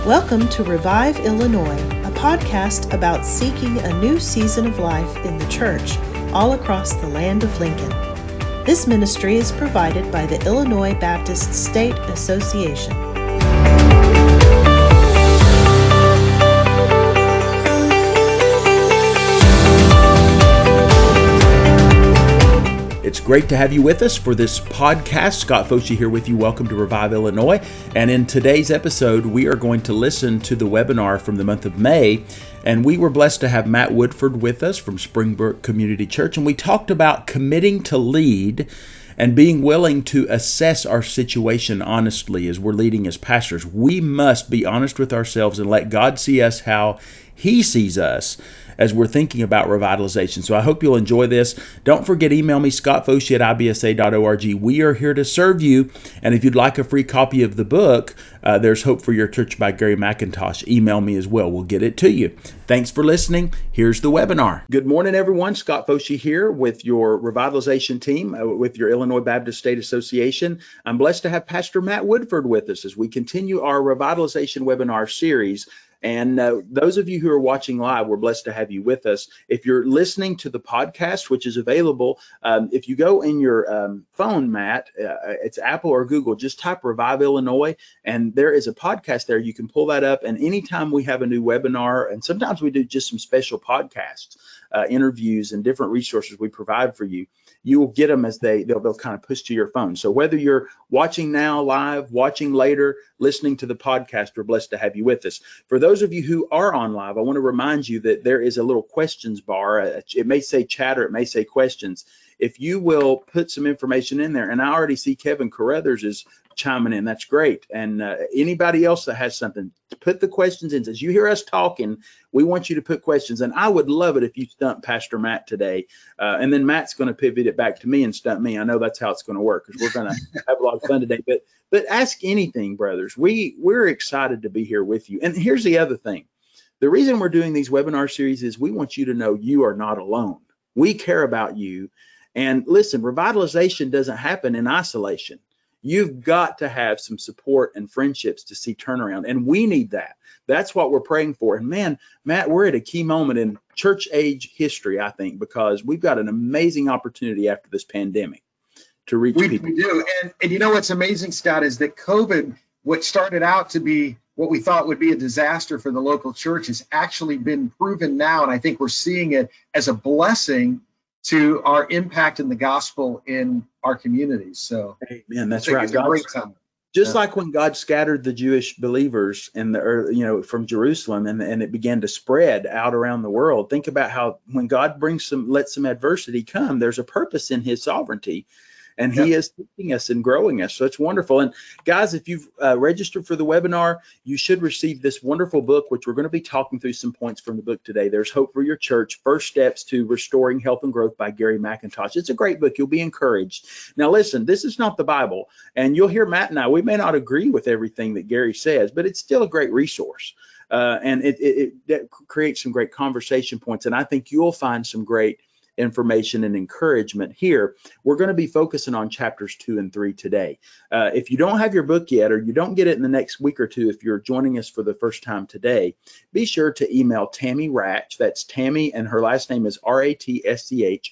Welcome to Revive Illinois, a podcast about seeking a new season of life in the church all across the land of Lincoln. This ministry is provided by the Illinois Baptist State Association. It's great to have you with us for this podcast. Scott Foshee here with you. Welcome to Revive Illinois. And in today's episode, we are going to listen to the webinar from the month of May. And we were blessed to have Matt Woodford with us from Springbrook Community Church. And we talked about committing to lead and being willing to assess our situation honestly as we're leading as pastors. We must be honest with ourselves and let God see us how He sees us as we're thinking about revitalization. So I hope you'll enjoy this. Don't forget, email me, scottfoshee@ibsa.org. We are here to serve you. And if you'd like a free copy of the book, There's Hope for Your Church by Gary McIntosh, email me as well. We'll get it to you. Thanks for listening. Here's the webinar. Good morning, everyone. Scott Foshee here with your revitalization team, with your Illinois Baptist State Association. I'm blessed to have Pastor Matt Woodford with us as we continue our revitalization webinar series. And those of you who are watching live, we're blessed to have you with us. If you're listening to the podcast, which is available, if you go in your phone, Matt, it's Apple or Google, just type Revive Illinois, and there is a podcast there. You can pull that up, and anytime we have a new webinar, and sometimes we do just some special podcasts, interviews, and different resources we provide for you, you will get them as they'll kind of push to your phone. So whether you're watching now live, watching later, listening to the podcast, we're blessed to have you with us. For those of you who are on live, I want to remind you that there is a little questions bar. It may say chat or it may say questions. If you will put some information in there, and I already see Kevin Carruthers is chiming in. That's great. And anybody else that has something, put the questions in. As you hear us talking, we want you to put questions. And I would love it if you stump Pastor Matt today. And then Matt's going to pivot it back to me and stump me. I know that's how it's going to work because we're going to have a lot of fun today. But ask anything, brothers. We're excited to be here with you. And here's the other thing. The reason we're doing these webinar series is we want you to know you are not alone. We care about you. And listen, revitalization doesn't happen in isolation. You've got to have some support and friendships to see turnaround, and we need that. That's what we're praying for. And man, Matt, we're at a key moment in church age history, I think, because we've got an amazing opportunity after this pandemic to reach people. We do. And you know what's amazing, Scott, is that COVID, what started out to be what we thought would be a disaster for the local church, has actually been proven now, and I think we're seeing it as a blessing to our impact in the gospel in our communities. So, amen. That's right. Just like when God scattered the Jewish believers in the earth, from Jerusalem, and it began to spread out around the world. Think about how when God lets some adversity come, there's a purpose in His sovereignty. And He is teaching us and growing us. So it's wonderful. And guys, if you've registered for the webinar, you should receive this wonderful book, which we're going to be talking through some points from the book today. There's Hope for Your Church, First Steps to Restoring Health and Growth by Gary McIntosh. It's a great book. You'll be encouraged. Now, listen, this is not the Bible. And you'll hear Matt and I, we may not agree with everything that Gary says, but it's still a great resource. And it creates some great conversation points. And I think you'll find some great information and encouragement here. We're going to be focusing on chapters 2 and 3 today. If you don't have your book yet, or you don't get it in the next week or two, if you're joining us for the first time today, be sure to email Tammy Ratch. That's Tammy, and her last name is RATSCH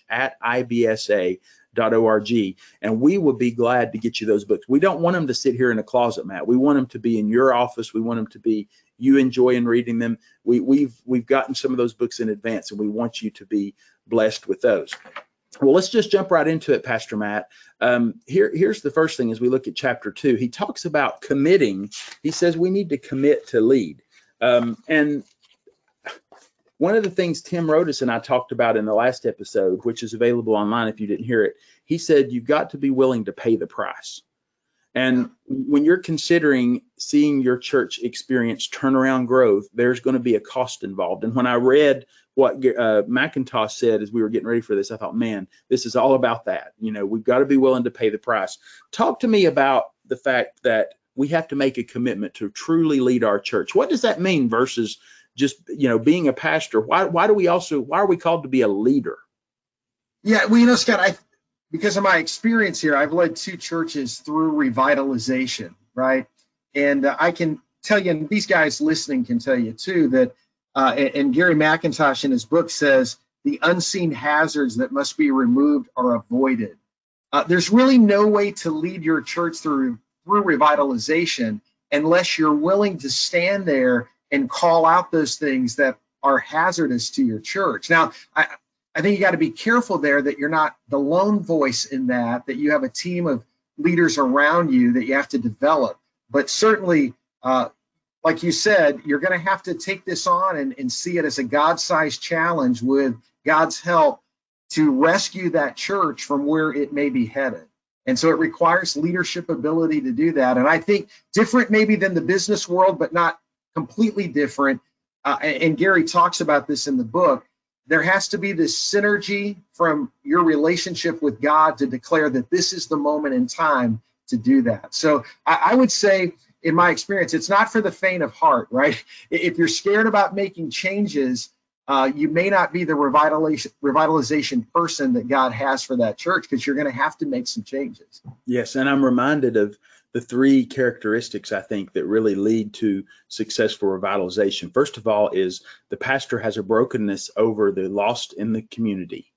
@IBSA.org, and we will be glad to get you those books. We don't want them to sit here in a closet, Matt. We want them to be in your office. We want them to be you enjoying reading them. We've gotten some of those books in advance, and we want you to be blessed with those. Well, let's just jump right into it, Pastor Matt. Here's the first thing as we look at chapter 2. He talks about committing. He says we need to commit to lead. And one of the things Tim Rodas and I talked about in the last episode, which is available online if you didn't hear it, he said you've got to be willing to pay the price. And when you're considering seeing your church experience turnaround growth, there's going to be a cost involved. And when I read what McIntosh said as we were getting ready for this, I thought, man, this is all about that. We've got to be willing to pay the price. Talk to me about the fact that we have to make a commitment to truly lead our church. What does that mean versus just, being a pastor? Why are we called to be a leader? Yeah, well, Scott, because of my experience here, I've led 2 churches through revitalization, right? And I can tell you, and these guys listening can tell you too, that, and Gary McIntosh in his book says, the unseen hazards that must be removed are avoided. There's really no way to lead your church through revitalization unless you're willing to stand there and call out those things that are hazardous to your church. Now, I think you got to be careful there that you're not the lone voice in that you have a team of leaders around you that you have to develop. But certainly, like you said, you're going to have to take this on and see it as a God-sized challenge with God's help to rescue that church from where it may be headed. And so it requires leadership ability to do that. And I think different maybe than the business world, but not completely different. And Gary talks about this in the book. There has to be this synergy from your relationship with God to declare that this is the moment in time to do that. So I would say, in my experience, it's not for the faint of heart, right? If you're scared about making changes, you may not be the revitalization person that God has for that church, because you're going to have to make some changes. Yes, and I'm reminded of the three characteristics, I think, that really lead to successful revitalization. First of all is the pastor has a brokenness over the lost in the community.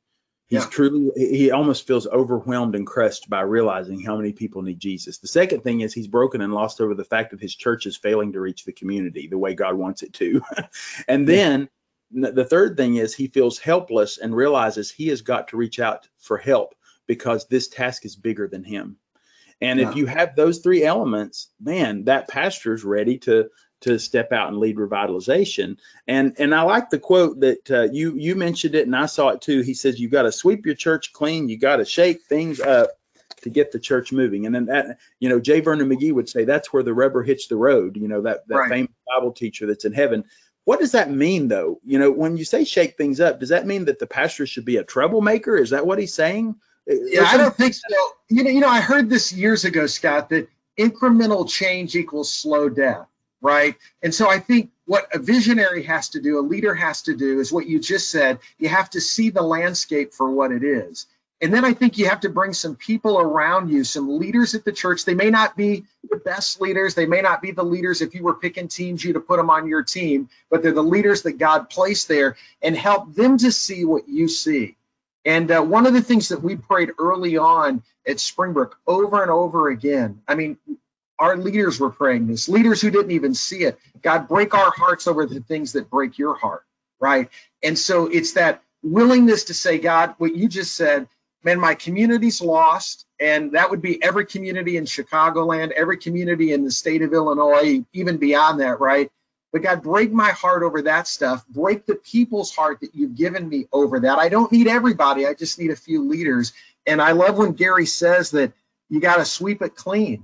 He almost feels overwhelmed and crushed by realizing how many people need Jesus. The second thing is he's broken and lost over the fact that his church is failing to reach the community the way God wants it to. And then the third thing is he feels helpless and realizes he has got to reach out for help because this task is bigger than him. And if you have those three elements, man, that pastor's ready to step out and lead revitalization. And I like the quote that you mentioned it, and I saw it too. He says, you got to sweep your church clean. You got to shake things up to get the church moving. And then that, J. Vernon McGee would say that's where the rubber hits the road, that right. Famous Bible teacher that's in heaven. What does that mean, though? When you say shake things up, does that mean that the pastor should be a troublemaker? Is that what he's saying? Yeah, I don't think so. I heard this years ago, Scott, that incremental change equals slow death, right? And so I think what a visionary has to do, a leader has to do, is what you just said. You have to see the landscape for what it is. And then I think you have to bring some people around you, some leaders at the church. They may not be the best leaders. They may not be the leaders, if you were picking teams, you to put them on your team, but they're the leaders that God placed there, and help them to see what you see. And one of the things that we prayed early on at Springbrook over and over again, our leaders were praying this, leaders who didn't even see it. God, break our hearts over the things that break your heart, right? And so it's that willingness to say, God, what you just said, man, my community's lost, and that would be every community in Chicagoland, every community in the state of Illinois, even beyond that, right? But God, break my heart over that stuff. Break the people's heart that you've given me over that. I don't need everybody. I just need a few leaders. And I love when Gary says that you got to sweep it clean.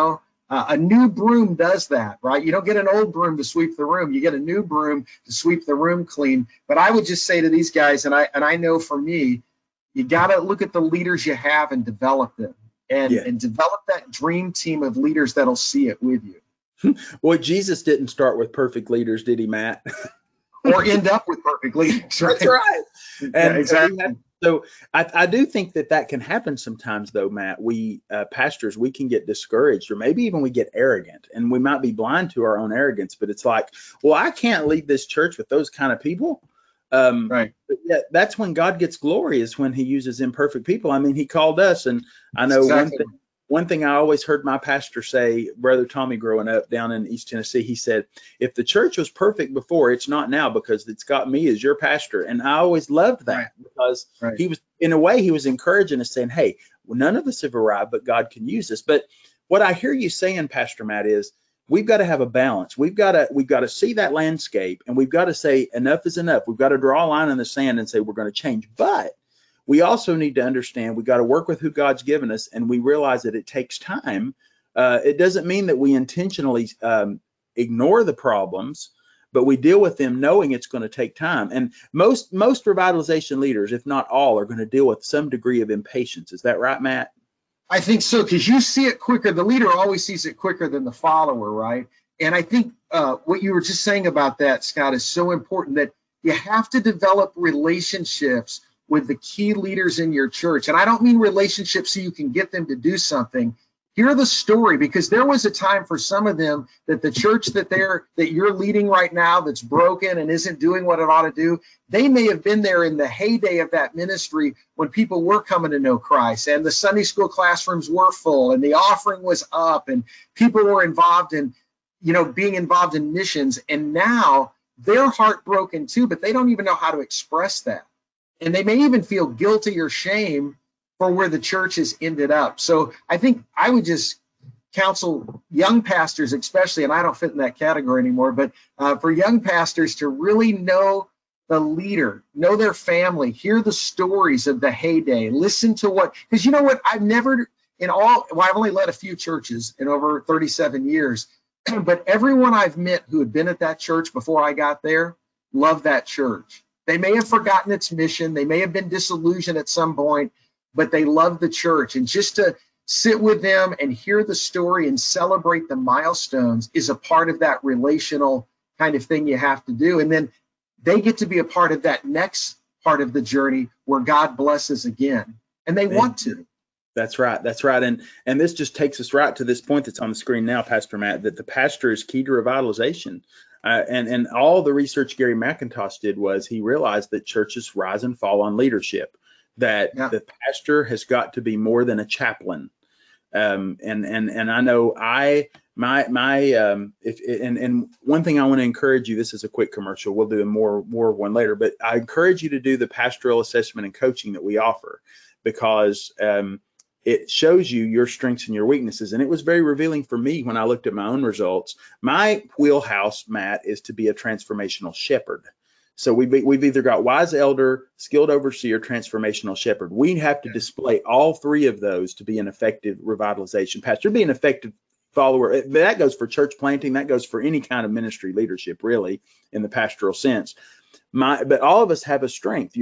A new broom does that, right? You don't get an old broom to sweep the room. You get a new broom to sweep the room clean. But I would just say to these guys, and I know for me, you got to look at the leaders you have and develop them, and develop that dream team of leaders that'll see it with you. Well, Jesus didn't start with perfect leaders, did he, Matt? Or end up with perfect leaders, right? That's right. And exactly. So I do think that can happen sometimes, though, Matt. We pastors, we can get discouraged, or maybe even we get arrogant, and we might be blind to our own arrogance. But it's like, well, I can't lead this church with those kind of people. Right. But yet that's when God gets glory, is when he uses imperfect people. He called us, and I know one thing I always heard my pastor say, Brother Tommy, growing up down in East Tennessee, he said, if the church was perfect before, it's not now, because it's got me as your pastor. And I always loved that, because he was, in a way, he was encouraging us, saying, hey, none of us have arrived, but God can use us. But what I hear you saying, Pastor Matt, is we've got to have a balance. We've got to see that landscape, and we've got to say enough is enough. We've got to draw a line in the sand and say we're going to change. But we also need to understand we got to work with who God's given us, and we realize that it takes time. It doesn't mean that we intentionally ignore the problems, but we deal with them knowing it's going to take time. And most revitalization leaders, if not all, are going to deal with some degree of impatience. Is that right, Matt? I think so, because you see it quicker. The leader always sees it quicker than the follower, right? And I think what you were just saying about that, Scott, is so important, that you have to develop relationships with the key leaders in your church. And I don't mean relationships so you can get them to do something. Hear the story, because there was a time for some of them that the church that you're leading right now that's broken and isn't doing what it ought to do, they may have been there in the heyday of that ministry when people were coming to know Christ and the Sunday school classrooms were full and the offering was up and people were involved in, being involved in missions. And now they're heartbroken too, but they don't even know how to express that. And they may even feel guilty or shame for where the church has ended up. So I think I would just counsel young pastors especially, and I don't fit in that category anymore, but for young pastors to really know the leader, know their family, hear the stories of the heyday, listen to because you know what, I've only led a few churches in over 37 years, but everyone I've met who had been at that church before I got there loved that church. They may have forgotten its mission, they may have been disillusioned at some point, but they love the church. And just to sit with them and hear the story and celebrate the milestones is a part of that relational kind of thing you have to do. And then they get to be a part of that next part of the journey where God blesses again. And they want to. That's right. That's right. And this just takes us right to this point that's on the screen now, Pastor Matt, that the pastor is key to revitalization. And all the research Gary McIntosh did was he realized that churches rise and fall on leadership. That the pastor has got to be more than a chaplain. And I know and one thing I want to encourage you, this is a quick commercial, we'll do more one later, but I encourage you to do the pastoral assessment and coaching that we offer, because it shows you your strengths and your weaknesses. And it was very revealing for me when I looked at my own results. My wheelhouse, Matt, is to be a transformational shepherd. So we've either got wise elder, skilled overseer, transformational shepherd. We have to display all three of those to be an effective revitalization pastor, be an effective follower. That goes for church planting. That goes for any kind of ministry leadership, really, in the pastoral sense. But all of us have a strength.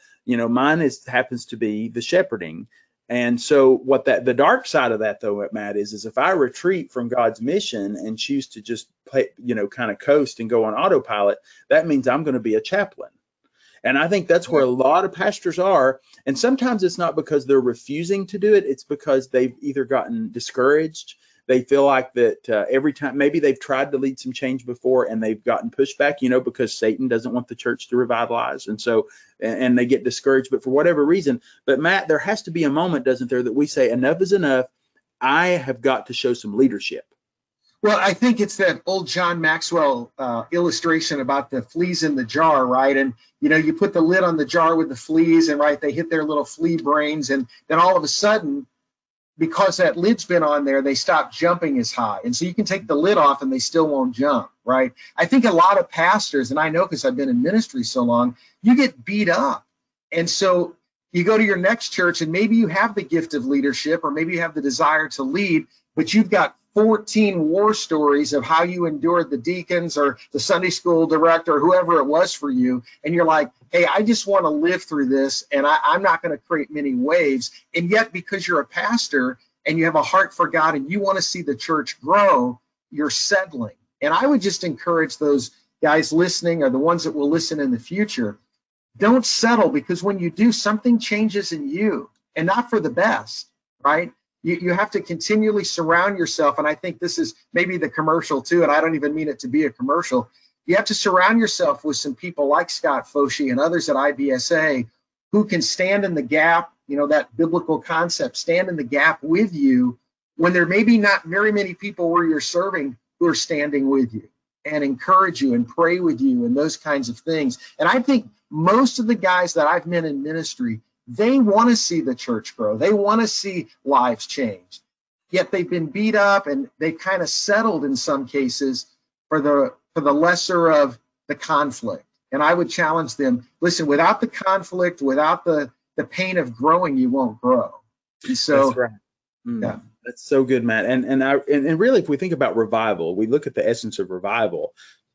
Mine happens to be the shepherding. And so the dark side of that, though, Matt, is if I retreat from God's mission and choose to just play, kind of coast and go on autopilot, that means I'm going to be a chaplain. And I think that's where a lot of pastors are. And sometimes it's not because they're refusing to do it. It's because they've either gotten discouraged. They feel like that every time, maybe they've tried to lead some change before and they've gotten pushback, because Satan doesn't want the church to revitalize. And so, and they get discouraged, but for whatever reason. But Matt, there has to be a moment, doesn't there, that we say enough is enough. I have got to show some leadership. Well, I think it's that old John Maxwell illustration about the fleas in the jar, right? And, you put the lid on the jar with the fleas and, right, they hit their little flea brains. And then all of a sudden, because that lid's been on there, they stop jumping as high. And so you can take the lid off and they still won't jump, right? I think a lot of pastors, and I know because I've been in ministry so long, you get beat up. And so you go to your next church and maybe you have the gift of leadership or maybe you have the desire to lead, but you've got 14 war stories of how you endured the deacons or the Sunday school director or whoever it was for you. And you're like, hey, I just want to live through this and I'm not going to create many waves. And yet, because you're a pastor and you have a heart for God and you want to see the church grow, you're settling. And I would just encourage those guys listening or the ones that will listen in the future, don't settle, because when you do, something changes in you and not for the best, right? You have to continually surround yourself, and I think this is maybe the commercial too, and I don't even mean it to be a commercial. You have to surround yourself with some people like Scott Foshi and others at IBSA who can stand in the gap, that biblical concept, stand in the gap with you when there may be not very many people where you're serving who are standing with you and encourage you and pray with you and those kinds of things. And I think most of the guys that I've met in ministry, they want to see the church grow. They want to see lives change. Yet they've been beat up and they've kind of settled in some cases for the lesser of the conflict. And I would challenge them, listen, without the conflict, without the pain of growing, you won't grow. And so that's right. Yeah. That's so good, Matt. And really, if we think about revival, we look at the essence of revival.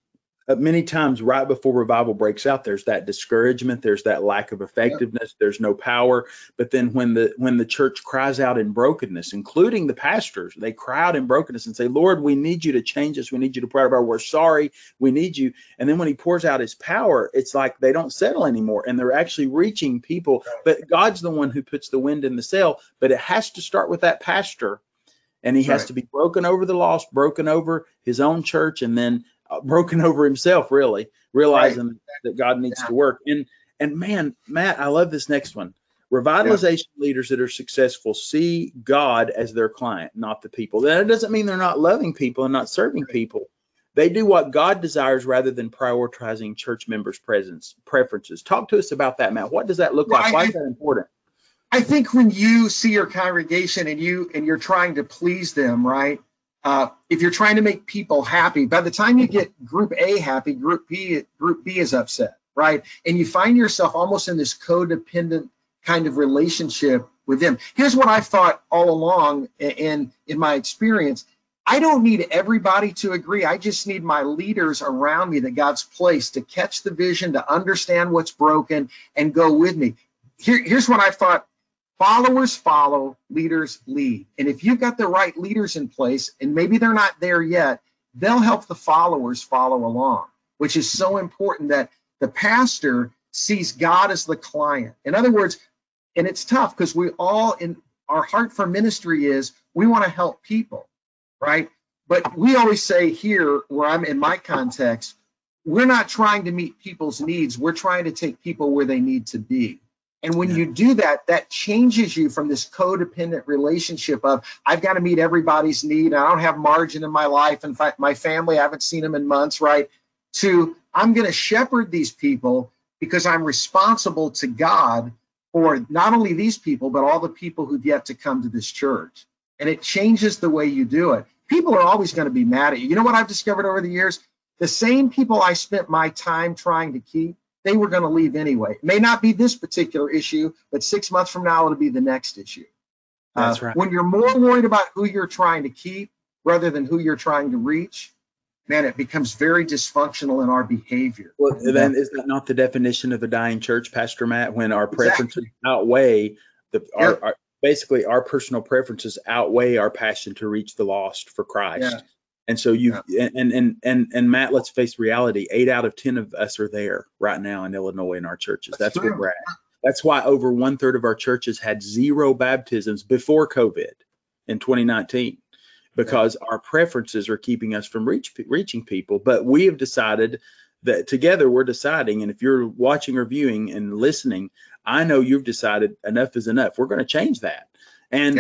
Many times right before revival breaks out, there's that discouragement, there's that lack of effectiveness, there's no power. But then when the church cries out in brokenness, including the pastors, they cry out in brokenness and say, Lord, we need you to change us. We need you to pour out our, we're sorry, we need you. And then when he pours out his power, it's like they don't settle anymore and they're actually reaching people. But God's the one who puts the wind in the sail. But it has to start with that pastor. And he has Right. to be broken over the lost, broken over his own church, and then broken over himself, really, realizing that God needs Yeah. to work. And man, Matt, I love this next one. Yeah. Revitalization leaders that are successful see God as their client, not the people. That doesn't mean they're not loving people and not serving people. They do what God desires rather than prioritizing church members' preferences. Talk to us about that, Matt. What does that look Well, like? Why is that important? I think when you see your congregation and you're trying to please them, right? If you're trying to make people happy, by the time you get Group A happy, Group B is upset, right? And you find yourself almost in this codependent kind of relationship with them. Here's what I've thought all along, and in my experience, I don't need everybody to agree. I just need my leaders around me that God's placed to catch the vision, to understand what's broken, and go with me. Here's what I've thought. Followers follow, leaders lead. And if you've got the right leaders in place, and maybe they're not there yet, they'll help the followers follow along, which is so important that the pastor sees God as the client. In other words, and it's tough because we all, in our heart for ministry is we want to help people, right? But we always say here, where I'm in my context, we're not trying to meet people's needs. We're trying to take people where they need to be. And when you do that, that changes you from this codependent relationship of I've got to meet everybody's need. I don't have margin in my life. In fact, my family, I haven't seen them in months, right? To I'm going to shepherd these people because I'm responsible to God for not only these people, but all the people who've yet to come to this church. And it changes the way you do it. People are always going to be mad at you. You know what I've discovered over the years? The same people I spent my time trying to keep, they were going to leave anyway. It may not be this particular issue, but 6 months from now, it'll be the next issue. That's right. When you're more worried about who you're trying to keep rather than who you're trying to reach, man, it becomes very dysfunctional in our behavior. Well, then is that not the definition of a dying church, Pastor Matt, when our preferences outweigh basically our personal preferences outweigh our passion to reach the lost for Christ? Yeah. And so and Matt, let's face reality, 8 out of 10 of us are there right now in Illinois in our churches. That's where we're at. That's why over 1/3 of our churches had 0 baptisms before COVID in 2019, because our preferences are keeping us from reaching people. But we have decided that together we're deciding, and if you're watching or viewing and listening, I know you've decided enough is enough. We're going to change that. And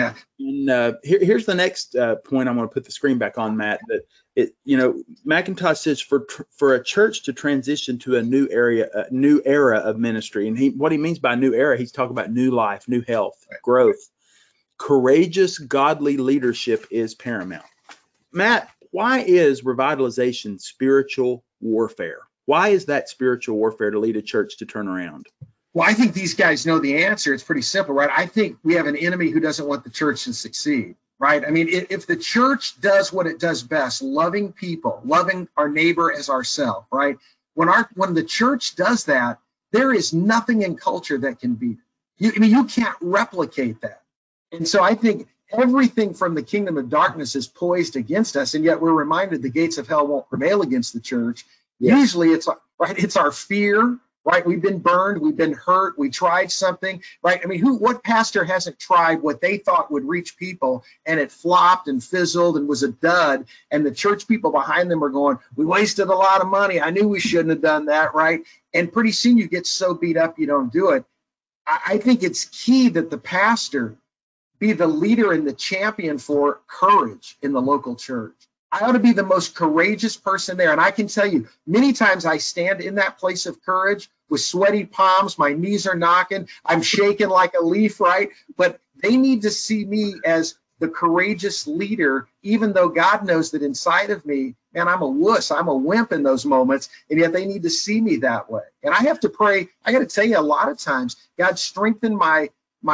here's the next point. I'm going to put the screen back on, Matt. That McIntosh says for a church to transition to a new era of ministry, and what he means by new era, he's talking about new life, new health, growth. Courageous, godly leadership is paramount. Matt, why is revitalization spiritual warfare? Why is that spiritual warfare to lead a church to turn around? Well, I think these guys know the answer. It's pretty simple, right? I think we have an enemy who doesn't want the church to succeed, right? I mean, if the church does what it does best, loving people, loving our neighbor as ourselves, right? When the church does that, there is nothing in culture that can beat it. You can't replicate that. And so I think everything from the kingdom of darkness is poised against us, and yet we're reminded the gates of hell won't prevail against the church. Yeah. Usually it's our fear. Right, we've been burned, we've been hurt, we tried something, right? I mean, what pastor hasn't tried what they thought would reach people and it flopped and fizzled and was a dud, and the church people behind them are going, we wasted a lot of money, I knew we shouldn't have done that, right? And pretty soon you get so beat up you don't do it. I think it's key that the pastor be the leader and the champion for courage in the local church. I ought to be the most courageous person there. And I can tell you, many times I stand in that place of courage with sweaty palms, my knees are knocking, I'm shaking like a leaf, right? But they need to see me as the courageous leader, even though God knows that inside of me, man, I'm a wuss, I'm a wimp in those moments, and yet they need to see me that way. And I have to pray, I got to tell you, a lot of times, God strengthened my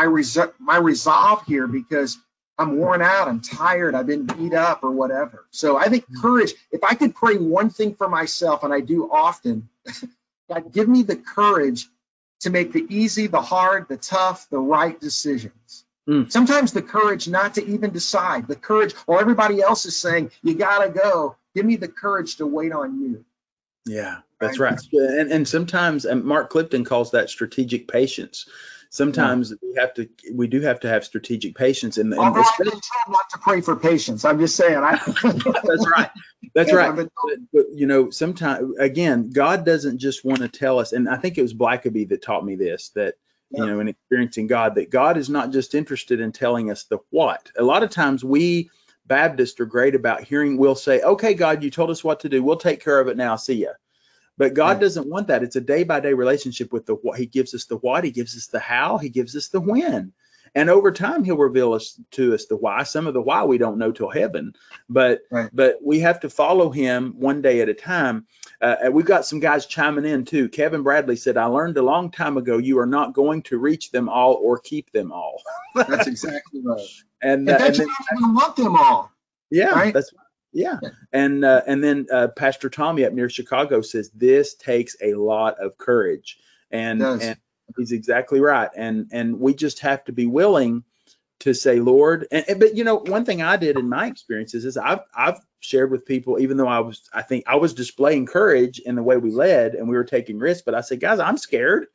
resolve here, because I'm worn out, I'm tired, I've been beat up or whatever. So I think courage, if I could pray one thing for myself, and I do often, God, give me the courage to make the easy, the hard, the tough, the right decisions. Sometimes the courage not to even decide, the courage, or everybody else is saying, you got to go. Give me the courage to wait on you. Yeah, that's right. And sometimes, and Mark Clifton calls that strategic patience. sometimes we do have to have strategic patience. And I've been told not to pray for patience. I'm just saying. That's right. That's right. But sometimes, again, God doesn't just want to tell us, and I think it was Blackaby that taught me this, that, in experiencing God, that God is not just interested in telling us the what. A lot of times we Baptists are great about hearing, we'll say, okay, God, you told us what to do. We'll take care of it now. See ya. But God doesn't want that. It's a day-by-day relationship with the what. He gives us the what. He gives us the how. He gives us the when. And over time, he'll reveal to us the why. Some of the why we don't know till heaven. But we have to follow him one day at a time. And we've got some guys chiming in, too. Kevin Bradley said, I learned a long time ago you are not going to reach them all or keep them all. That's exactly right. And that's you want them all. Yeah, right? That's right. Yeah. And then Pastor Tommy up near Chicago says this takes a lot of courage. And he's exactly right. And we just have to be willing to say, Lord, but one thing I did in my experiences is I've shared with people, even though I think I was displaying courage in the way we led and we were taking risks, but I said, guys, I'm scared.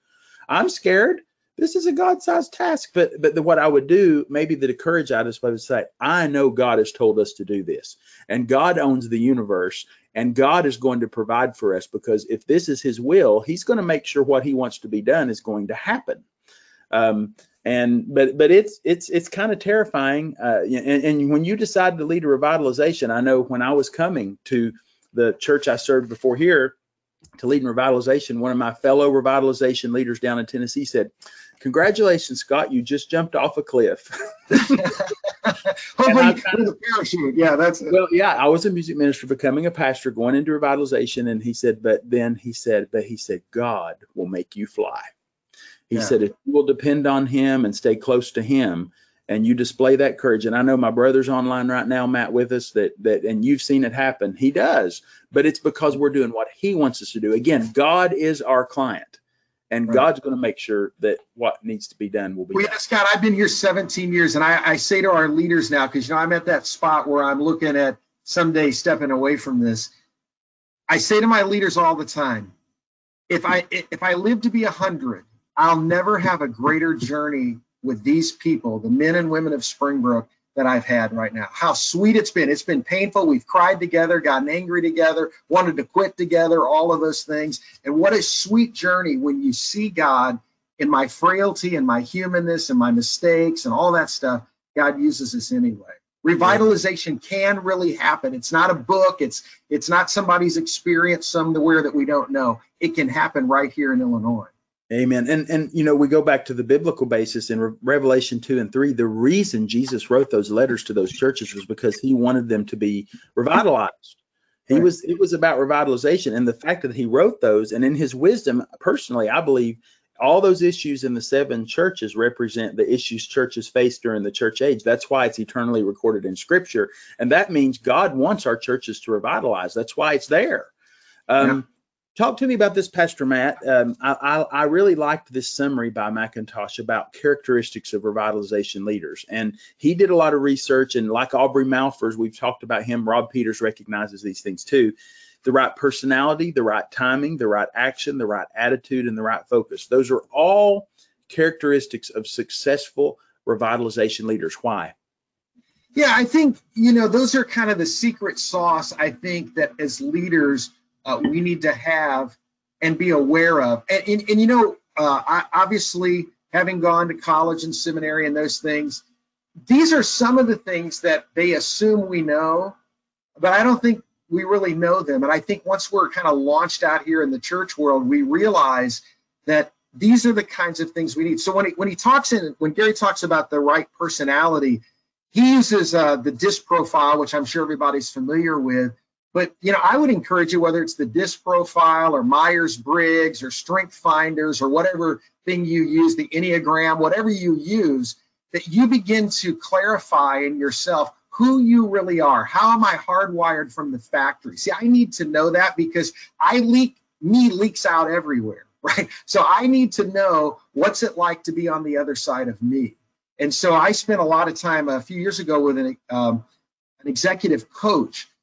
This is a God-sized task. But what I would do, maybe the courage I just would say, I know God has told us to do this, and God owns the universe, and God is going to provide for us, because if this is his will, he's going to make sure what he wants to be done is going to happen. But it's kind of terrifying. And when you decide to lead a revitalization, I know when I was coming to the church I served before here to lead in revitalization, one of my fellow revitalization leaders down in Tennessee said, congratulations, Scott, you just jumped off a cliff. Hopefully with a parachute. Yeah, that's it. Well, yeah, I was a music minister becoming a pastor going into revitalization, and he said, but he said, God will make you fly. He said, if you will depend on him and stay close to him, and you display that courage. And I know my brother's online right now, Matt, with us, that and you've seen it happen. He does, but it's because we're doing what he wants us to do. Again, God is our client, and God's going to make sure that what needs to be done will be done. Yeah, Scott, I've been here 17 years, and I say to our leaders now, because I'm at that spot where I'm looking at someday stepping away from this. I say to my leaders all the time, if I live to be 100, I'll never have a greater journey with these people, the men and women of Springbrook, that I've had right now. How sweet it's been. It's been painful. We've cried together, gotten angry together, wanted to quit together, all of those things. And what a sweet journey when you see God in my frailty and my humanness and my mistakes and all that stuff. God uses us anyway. Revitalization can really happen. It's not a book. It's not somebody's experience somewhere that we don't know. It can happen right here in Illinois. Amen. And we go back to the biblical basis in Revelation 2 and 3. The reason Jesus wrote those letters to those churches was because he wanted them to be revitalized. It was about revitalization, and the fact that he wrote those, and in his wisdom, personally, I believe all those issues in the 7 churches represent the issues churches face during the church age. That's why it's eternally recorded in Scripture, and that means God wants our churches to revitalize. That's why it's there. Talk to me about this, Pastor Matt. I really liked this summary by McIntosh about characteristics of revitalization leaders. And he did a lot of research, and like Aubrey Malfers, we've talked about him. Rob Peters recognizes these things too. The right personality, the right timing, the right action, the right attitude, and the right focus. Those are all characteristics of successful revitalization leaders. Why? Yeah, I think, those are kind of the secret sauce, I think, that as leaders, we need to have and be aware of. I obviously, having gone to college and seminary and those things, these are some of the things that they assume we know, but I don't think we really know them. And I think once we're kind of launched out here in the church world, we realize that these are the kinds of things we need. So when Gary talks about the right personality, he uses the DISC profile, which I'm sure everybody's familiar with. But, I would encourage you, whether it's the DISC profile or Myers-Briggs or Strength Finders or whatever thing you use, the Enneagram, whatever you use, that you begin to clarify in yourself who you really are. How am I hardwired from the factory? See, I need to know that because me leaks out everywhere, right? So I need to know what's it like to be on the other side of me. And so I spent a lot of time a few years ago with an executive coach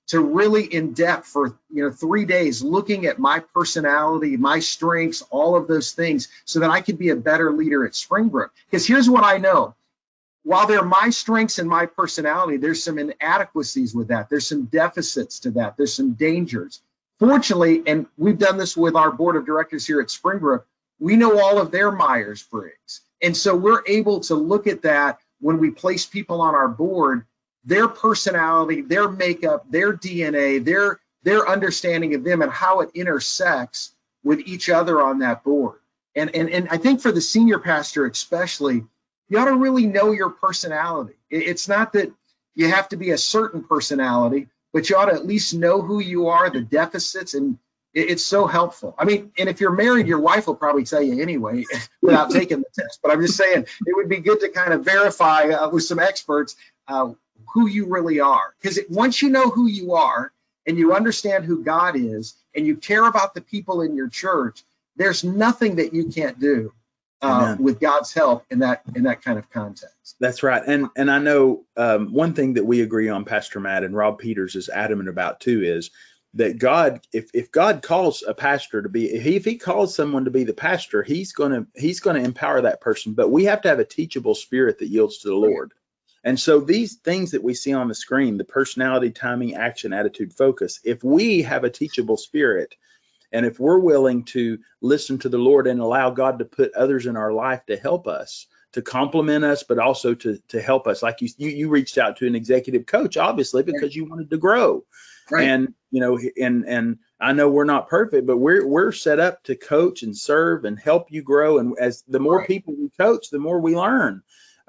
to really in depth for 3 days, looking at my personality, my strengths, all of those things, so that I could be a better leader at Springbrook. Because here's what I know. While they're my strengths and my personality, there's some inadequacies with that. There's some deficits to that. There's some dangers. Fortunately, and we've done this with our board of directors here at Springbrook, we know all of their Myers-Briggs. And so we're able to look at that when we place people on our board, their personality, their makeup, their DNA, their understanding of them and how it intersects with each other on that board. And I think for the senior pastor especially, you ought to really know your personality. It's not that you have to be a certain personality, but you ought to at least know who you are, the deficits, and it's so helpful. I mean, and if you're married, your wife will probably tell you anyway without taking the test. But I'm just saying it would be good to kind of verify with some experts who you really are. Because once you know who you are and you understand who God is and you care about the people in your church, there's nothing that you can't do with God's help in that kind of context. That's right. And I know one thing that we agree on, Pastor Matt, and Rob Peters is adamant about too, is that God, if God calls a pastor to be, if he calls someone to be the pastor, he's going to empower that person. But we have to have a teachable spirit that yields to the Lord. And so these things that we see on the screen, the personality, timing, action, attitude, focus, if we have a teachable spirit, and if we're willing to listen to the Lord and allow God to put others in our life to help us, to complement us, but also to help us, like you reached out to an executive coach, obviously, because you wanted to grow. Right. And, and I know we're not perfect, but we're set up to coach and serve and help you grow. And as the more people we coach, the more we learn.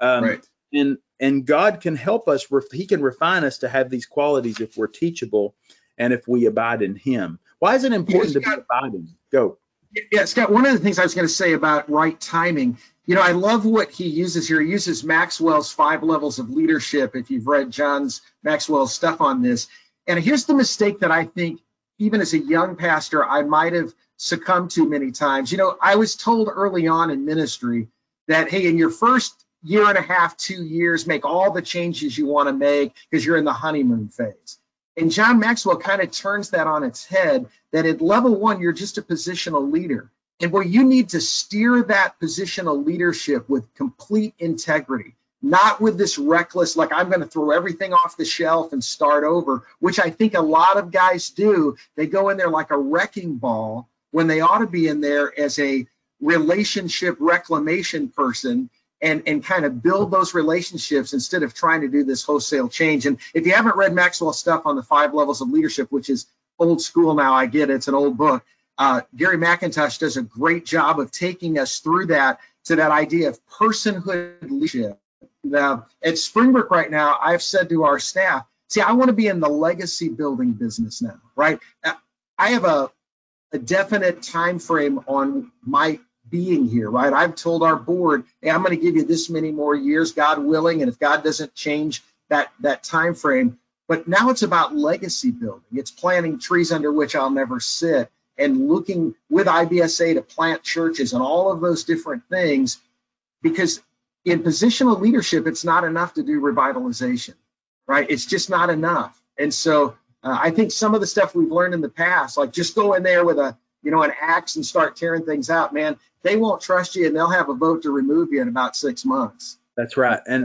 And God can help us. He can refine us to have these qualities if we're teachable and if we abide in him. Why is it important to be abiding? Go. Yeah, Scott, one of the things I was going to say about right timing, I love what he uses here. He uses Maxwell's 5 levels of leadership, if you've read Maxwell's stuff on this. And here's the mistake that I think, even as a young pastor, I might have succumbed to many times. I was told early on in ministry that, hey, in your first year and a half, 2 years, make all the changes you want to make because you're in the honeymoon phase. And John Maxwell kind of turns that on its head, that at level 1, you're just a positional leader. And where you need to steer that positional leadership with complete integrity, not with this reckless, like I'm going to throw everything off the shelf and start over, which I think a lot of guys do. They go in there like a wrecking ball when they ought to be in there as a relationship reclamation person and kind of build those relationships instead of trying to do this wholesale change. And if you haven't read Maxwell's stuff on the 5 levels of leadership, which is old school now, I get it, it's an old book. Gary McIntosh does a great job of taking us through that to that idea of personhood leadership. Now, at Springbrook right now, I've said to our staff, see, I want to be in the legacy building business now, right? I have a definite time frame on my being here, right? I've told our board, hey, I'm going to give you this many more years, God willing, and if God doesn't change that time frame. But now it's about legacy building. It's planting trees under which I'll never sit and looking with IBSA to plant churches and all of those different things, because in positional leadership, it's not enough to do revitalization, right? It's just not enough. And so I think some of the stuff we've learned in the past, like just go in there with an axe and start tearing things out, man, they won't trust you and they'll have a vote to remove you in about 6 months. That's right. And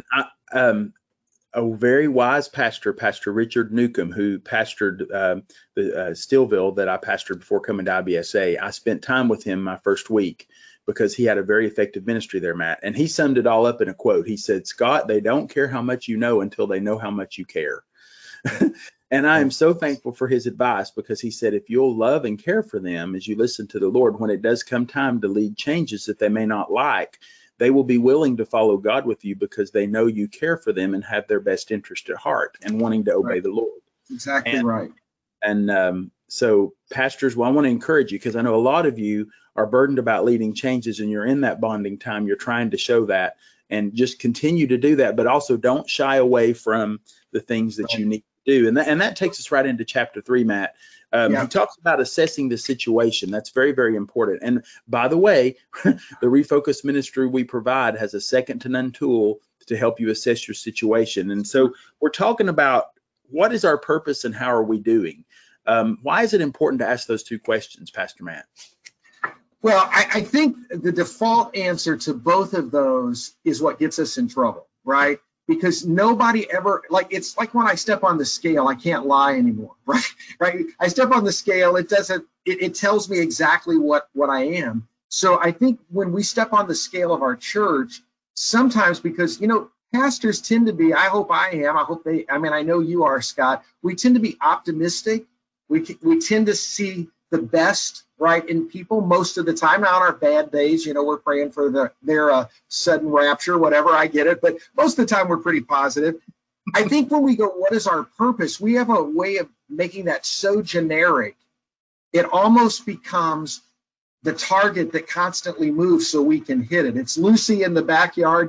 a very wise pastor, Pastor Richard Newcomb, who pastored the Steelville that I pastored before coming to IBSA, I spent time with him my first week because he had a very effective ministry there, Matt. And he summed it all up in a quote. He said, Scott, they don't care how much you know until they know how much you care. And I am so thankful for his advice, because he said, if you'll love and care for them as you listen to the Lord, when it does come time to lead changes that they may not like, they will be willing to follow God with you because they know you care for them and have their best interest at heart and wanting to obey the Lord. Exactly right. And so pastors, well, I want to encourage you, because I know a lot of you are burdened about leading changes and you're in that bonding time. You're trying to show that, and just continue to do that, but also don't shy away from the things that you need to do. And that takes us right into chapter 3, Matt. He talks about assessing the situation. That's very, very important. And by the way, the Refocus ministry we provide has a second to none tool to help you assess your situation. And so we're talking about what is our purpose and how are we doing? Why is it important to ask those two questions, Pastor Matt? Well, I think the default answer to both of those is what gets us in trouble, right? Because nobody ever, like, it's like when I step on the scale, I can't lie anymore, right? Right? I step on the scale, it tells me exactly what I am. So I think when we step on the scale of our church, sometimes because, pastors tend to be, I hope I am, I know you are, Scott, we tend to be optimistic. We tend to see the best, right, in people most of the time. Now on our bad days, we're praying for their sudden rapture, whatever, I get it. But most of the time we're pretty positive. I think when we go, what is our purpose? We have a way of making that so generic, it almost becomes the target that constantly moves so we can hit it. It's Lucy in the backyard,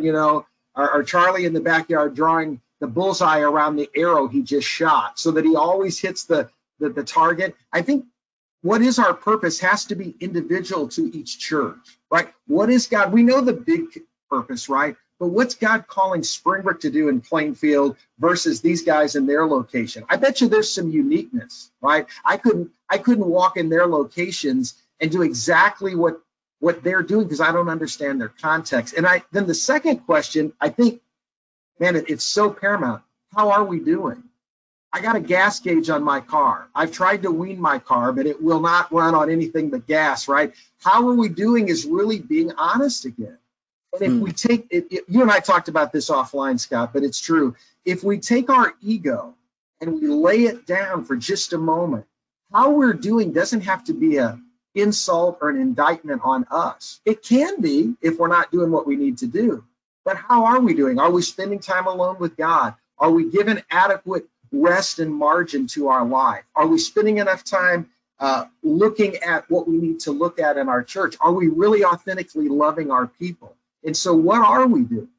or Charlie in the backyard drawing the bullseye around the arrow he just shot so that he always hits the target. I think what is our purpose has to be individual to each church, right? What is God? We know the big purpose, right? But what's God calling Springbrook to do in Plainfield versus these guys in their location? I bet you there's some uniqueness, right? I couldn't walk in their locations and do exactly what they're doing because I don't understand their context. And then the second question, I think, man, it's so paramount. How are we doing? I got a gas gauge on my car. I've tried to wean my car, but it will not run on anything but gas, right? How are we doing is really being honest again. And if we take it, you and I talked about this offline, Scott, but it's true. If we take our ego and we lay it down for just a moment, how we're doing doesn't have to be an insult or an indictment on us. It can be if we're not doing what we need to do. But how are we doing? Are we spending time alone with God? Are we given adequate rest and margin to our life? Are we spending enough time looking at what we need to look at in our church? Are we really authentically loving our people? And so what are we doing?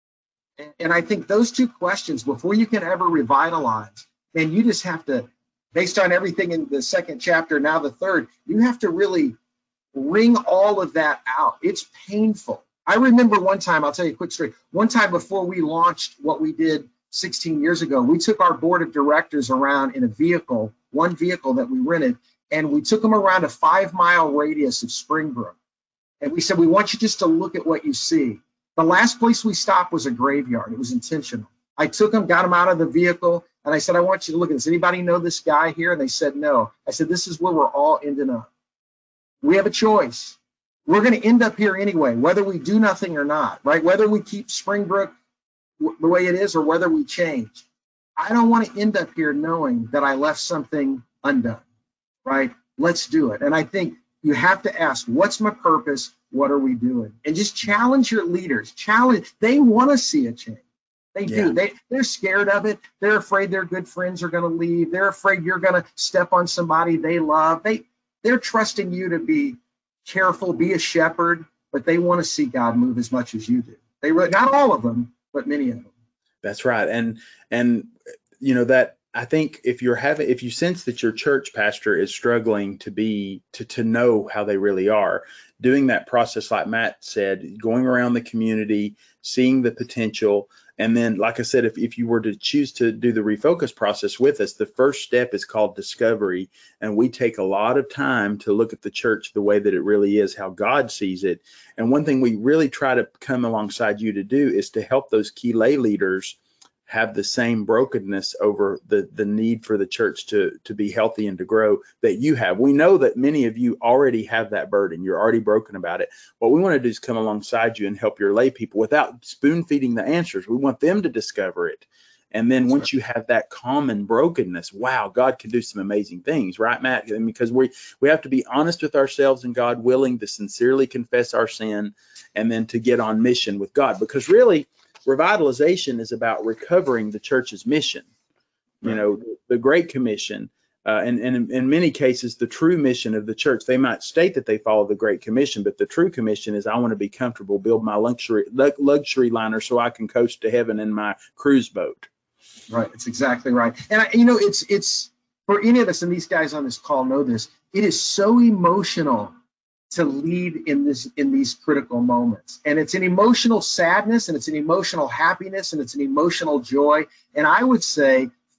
And I think those two questions, before you can ever revitalize, and you just have to, based on everything in the second chapter, now the third, you have to really wring all of that out. It's painful. I remember one time, I'll tell you a quick story. One time before we launched what we did 16 years ago, we took our board of directors around in a vehicle, one vehicle that we rented, and we took them around a 5-mile radius of Springbrook. And we said, we want you just to look at what you see. The last place we stopped was a graveyard. It was intentional. I took them, got them out of the vehicle, and I said, I want you to look at this. Anybody know this guy here? And they said, no. I said, this is where we're all ending up. We have a choice. We're going to end up here anyway, whether we do nothing or not, right? Whether we keep Springbrook the way it is or whether we change. I don't want to end up here knowing that I left something undone, right? Let's do it. And I think you have to ask, what's my purpose? What are we doing? And just challenge your leaders. They want to see a change. They do. They're scared of it. They're afraid their good friends are going to leave. They're afraid you're going to step on somebody they love. They're trusting you to be careful, be a shepherd, but they want to see God move as much as you do. Not all of them, but many of them. That's right. And that I think if you sense that your church pastor is struggling to know how they really are, doing that process, like Matt said, going around the community, seeing the potential. And then, like I said, if you were to choose to do the refocus process with us, the first step is called discovery. And we take a lot of time to look at the church the way that it really is, how God sees it. And one thing we really try to come alongside you to do is to help those key lay leaders have the same brokenness over the need for the church to be healthy and to grow that you have. We know that many of you already have that burden. You're already broken about it. What we want to do is come alongside you and help your lay people without spoon feeding the answers. We want them to discover it. And then once you have that common brokenness, wow, God can do some amazing things, right, Matt? And because we have to be honest with ourselves and God, willing to sincerely confess our sin and then to get on mission with God. Because really, revitalization is about recovering the church's mission. Right. The Great Commission, and in many cases, the true mission of the church. They might state that they follow the Great Commission, but the true commission is I want to be comfortable, build my luxury liner so I can coast to heaven in my cruise boat. Right. It's exactly right. And it's for any of us, and these guys on this call know this, it is so emotional to lead in these critical moments. And it's an emotional sadness, and it's an emotional happiness, and it's an emotional joy. And I would say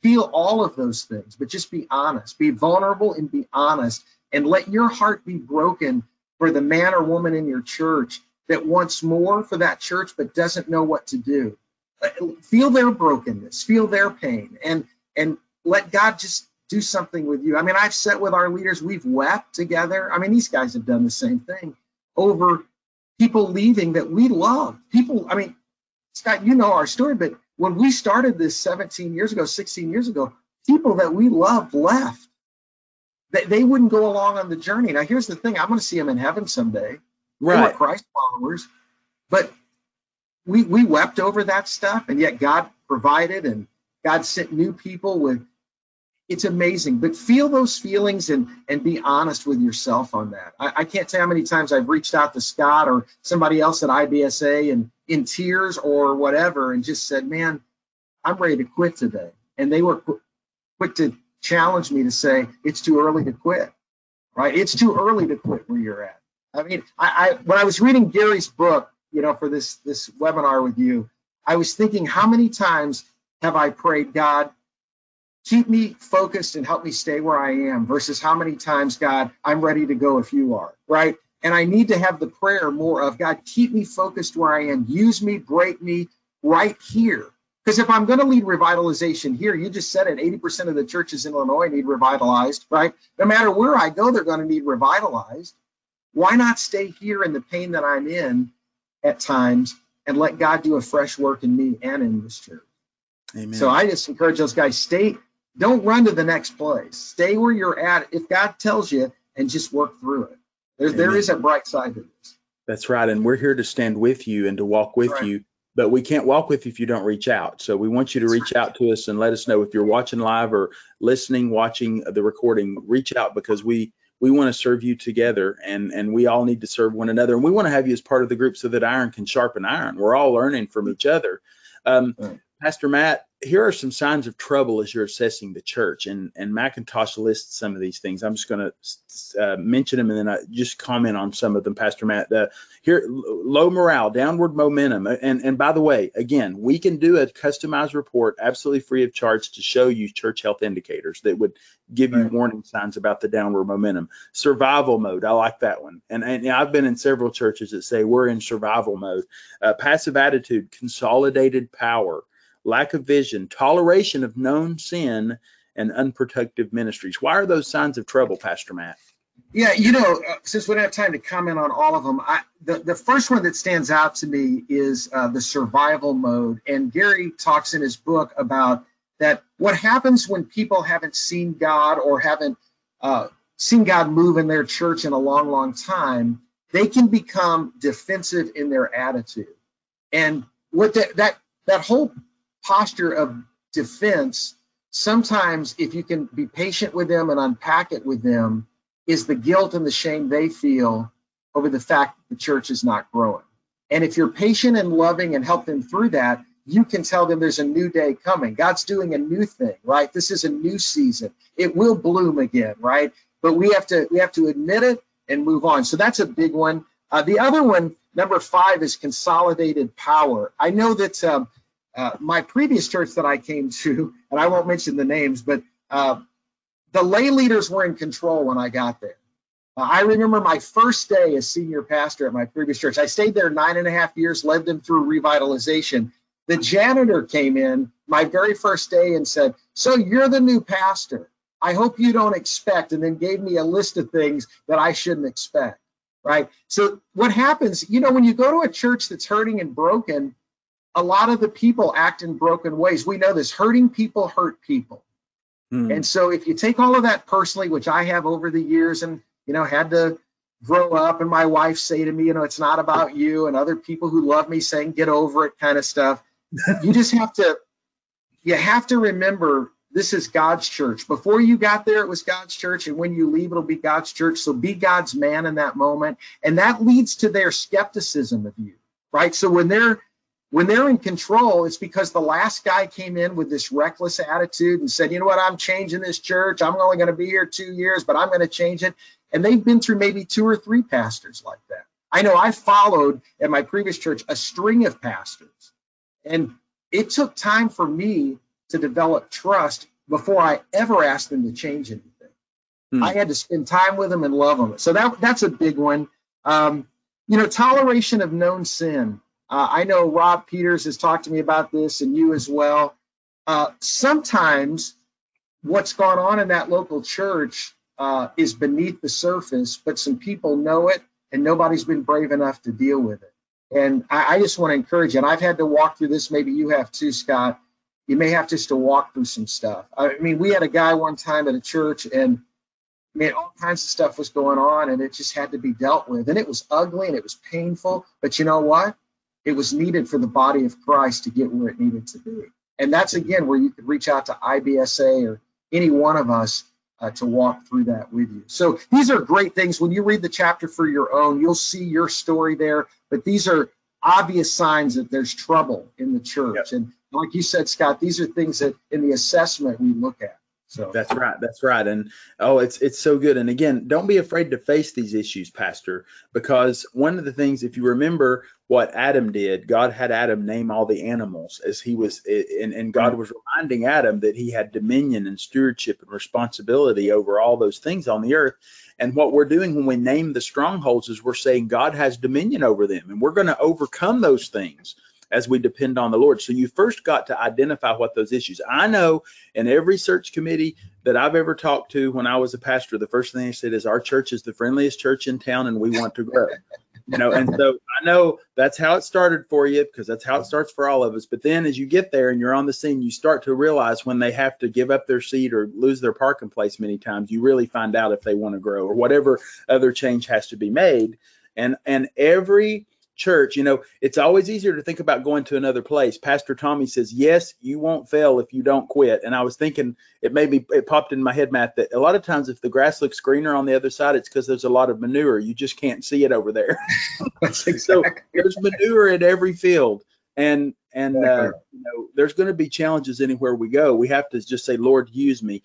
feel all of those things, but just be honest, be vulnerable and be honest, and let your heart be broken for the man or woman in your church that wants more for that church but doesn't know what to do. Feel their brokenness, feel their pain, and let God just do something with you. I mean, I've sat with our leaders, we've wept together. I mean, these guys have done the same thing over people leaving that we love. People, I mean, Scott, you know our story, but when we started this 16 years ago, people that we loved left. They wouldn't go along on the journey. Now, here's the thing. I'm going to see them in heaven someday. Right. They were Christ followers. But we wept over that stuff, and yet God provided, and God sent new people with. It's amazing. But feel those feelings and be honest with yourself on that. I can't tell how many times I've reached out to Scott or somebody else at IBSA and in tears or whatever, and just said, man, I'm ready to quit today. And they were quick to challenge me to say, it's too early to quit, right? It's too early to quit where you're at. I mean, when I was reading Gary's book, for this webinar with you, I was thinking, how many times have I prayed, God, keep me focused and help me stay where I am, versus how many times, God, I'm ready to go if you are, right? And I need to have the prayer more of, God, keep me focused where I am. Use me, break me right here. Because if I'm going to lead revitalization here, you just said it, 80% of the churches in Illinois need revitalized, right? No matter where I go, they're going to need revitalized. Why not stay here in the pain that I'm in at times and let God do a fresh work in me and in this church? Amen. So I just encourage those guys, don't run to the next place. Stay where you're at if God tells you, and just work through it. There is a bright side to this. That's right. And we're here to stand with you and to walk with you. But we can't walk with you if you don't reach out. So we want you to reach out to us and let us know if you're watching live or listening, watching the recording. Reach out, because we want to serve you together, and we all need to serve one another. And we want to have you as part of the group so that iron can sharpen iron. We're all learning from each other. Pastor Matt, here are some signs of trouble as you're assessing the church. And McIntosh lists some of these things. I'm just going to mention them, and then I just comment on some of them, Pastor Matt. Here, low morale, downward momentum. And by the way, again, we can do a customized report absolutely free of charge to show you church health indicators that would give you warning signs about the downward momentum. Survival mode, I like that one. And I've been in several churches that say we're in survival mode. Passive attitude, consolidated power, lack of vision, toleration of known sin, and unproductive ministries. Why are those signs of trouble, Pastor Matt? Yeah, since we don't have time to comment on all of them, the first one that stands out to me is the survival mode. And Gary talks in his book about that. What happens when people haven't seen God or haven't seen God move in their church in a long, long time, they can become defensive in their attitude. And what that whole posture of defense, sometimes if you can be patient with them and unpack it with them, is the guilt and the shame they feel over the fact that the church is not growing. And if you're patient and loving and help them through that, you can tell them there's a new day coming. God's doing a new thing, right? This is a new season. It will bloom again, right? But we have to admit it and move on. So that's a big one. The other one, number 5, is consolidated power. I know that my previous church that I came to, and I won't mention the names, but the lay leaders were in control when I got there. I remember my first day as senior pastor at my previous church. I stayed there 9.5 years, led them through revitalization. The janitor came in my very first day and said, "So you're the new pastor. I hope you don't expect," and then gave me a list of things that I shouldn't expect, right? So what happens, when you go to a church that's hurting and broken, a lot of the people act in broken ways. We know this. Hurting people hurt people. And so if you take all of that personally, which I have over the years and, had to grow up, and my wife say to me, it's not about you, and other people who love me saying, get over it kind of stuff. You just have to remember, this is God's church. Before you got there, it was God's church. And when you leave, it'll be God's church. So be God's man in that moment. And that leads to their skepticism of you, right? So when they're in control, it's because the last guy came in with this reckless attitude and said, I'm changing this church. I'm only going to be here 2 years, but I'm going to change it. And they've been through maybe 2 or 3 pastors like that. I know I followed at my previous church a string of pastors. And it took time for me to develop trust before I ever asked them to change anything. I had to spend time with them and love them. So that's a big one. Toleration of known sin. I know Rob Peters has talked to me about this, and you as well. Sometimes what's gone on in that local church is beneath the surface, but some people know it, and nobody's been brave enough to deal with it. And I just want to encourage you, and I've had to walk through this, maybe you have too, Scott. You may have just to walk through some stuff. I mean, we had a guy one time at a church, and all kinds of stuff was going on, and it just had to be dealt with. And it was ugly, and it was painful, but you know what? It was needed for the body of Christ to get where it needed to be. And that's, again, where you could reach out to IBSA or any one of us to walk through that with you. So these are great things. When you read the chapter for your own, you'll see your story there. But these are obvious signs that there's trouble in the church. Yep. And like you said, Scott, these are things that in the assessment we look at. So That's right. And it's so good. And again, don't be afraid to face these issues, Pastor, because one of the things, if you remember what Adam did, God had Adam name all the animals as he was, and God was reminding Adam that he had dominion and stewardship and responsibility over all those things on the earth. And what we're doing when we name the strongholds is we're saying God has dominion over them, and we're going to overcome those things as we depend on the Lord. So you first got to identify what those issues. I know in every search committee that I've ever talked to when I was a pastor, the first thing they said is our church is the friendliest church in town and we want to grow. And so I know that's how it started for you, because that's how it starts for all of us. But then as you get there and you're on the scene, you start to realize when they have to give up their seat or lose their parking place many times, you really find out if they want to grow or whatever other change has to be made. And every church, it's always easier to think about going to another place. Pastor Tommy says, yes, you won't fail if you don't quit. And I was thinking, it popped in my head, Matt, that a lot of times if the grass looks greener on the other side, it's because there's a lot of manure. You just can't see it over there. So there's manure in every field. And there's going to be challenges anywhere we go. We have to just say, Lord, use me.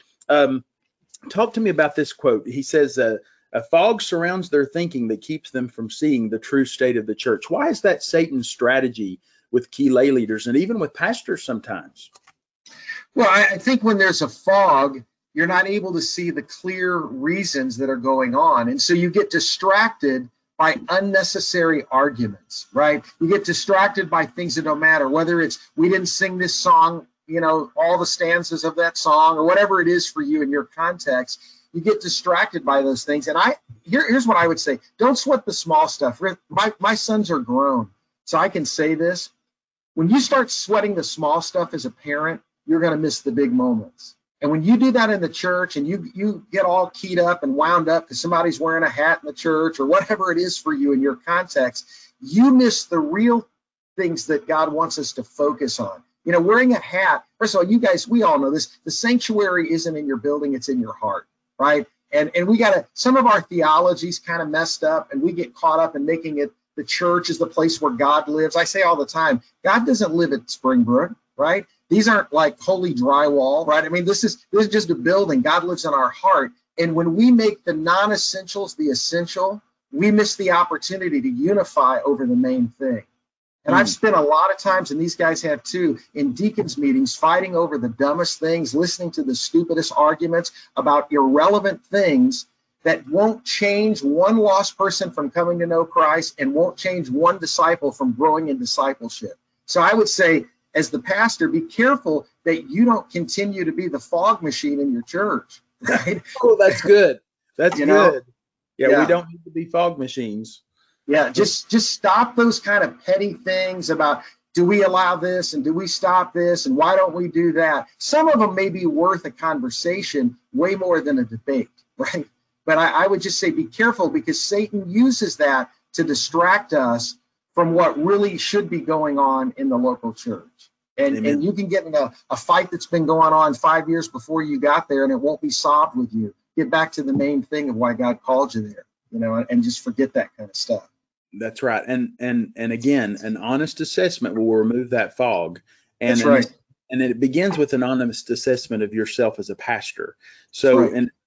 Talk to me about this quote. He says, a fog surrounds their thinking that keeps them from seeing the true state of the church. Why is that Satan's strategy with key lay leaders and even with pastors sometimes? Well, I think when there's a fog, you're not able to see the clear reasons that are going on. And so you get distracted by unnecessary arguments, right? You get distracted by things that don't matter, whether it's we didn't sing this song, all the stanzas of that song or whatever it is for you in your context. You get distracted by those things. And here's what I would say. Don't sweat the small stuff. My sons are grown, so I can say this. When you start sweating the small stuff as a parent, you're going to miss the big moments. And when you do that in the church and you get all keyed up and wound up because somebody's wearing a hat in the church or whatever it is for you in your context, you miss the real things that God wants us to focus on. Wearing a hat, first of all, you guys, we all know this. The sanctuary isn't in your building, it's in your heart. Right. And we some of our theology's kind of messed up and we get caught up in making it the church is the place where God lives. I say all the time, God doesn't live at Springbrook, right? These aren't like holy drywall, right? I mean, this is just a building. God lives in our heart. And when we make the non-essentials the essential, we miss the opportunity to unify over the main thing. And I've spent a lot of times, and these guys have too, in deacons meetings, fighting over the dumbest things, listening to the stupidest arguments about irrelevant things that won't change one lost person from coming to know Christ and won't change one disciple from growing in discipleship. So I would say, as the pastor, be careful that you don't continue to be the fog machine in your church, right? Oh, that's good. That's good. Yeah, we don't need to be fog machines. Yeah, just stop those kind of petty things about, do we allow this and do we stop this and why don't we do that? Some of them may be worth a conversation way more than a debate, right? But I would just say be careful, because Satan uses that to distract us from what really should be going on in the local church. And you can get in a fight that's been going on 5 years before you got there, and it won't be solved with you. Get back to the main thing of why God called you there, and just forget that kind of stuff. That's right. And again, an honest assessment will remove that fog. That's right. And it begins with an honest assessment of yourself as a pastor. So, right.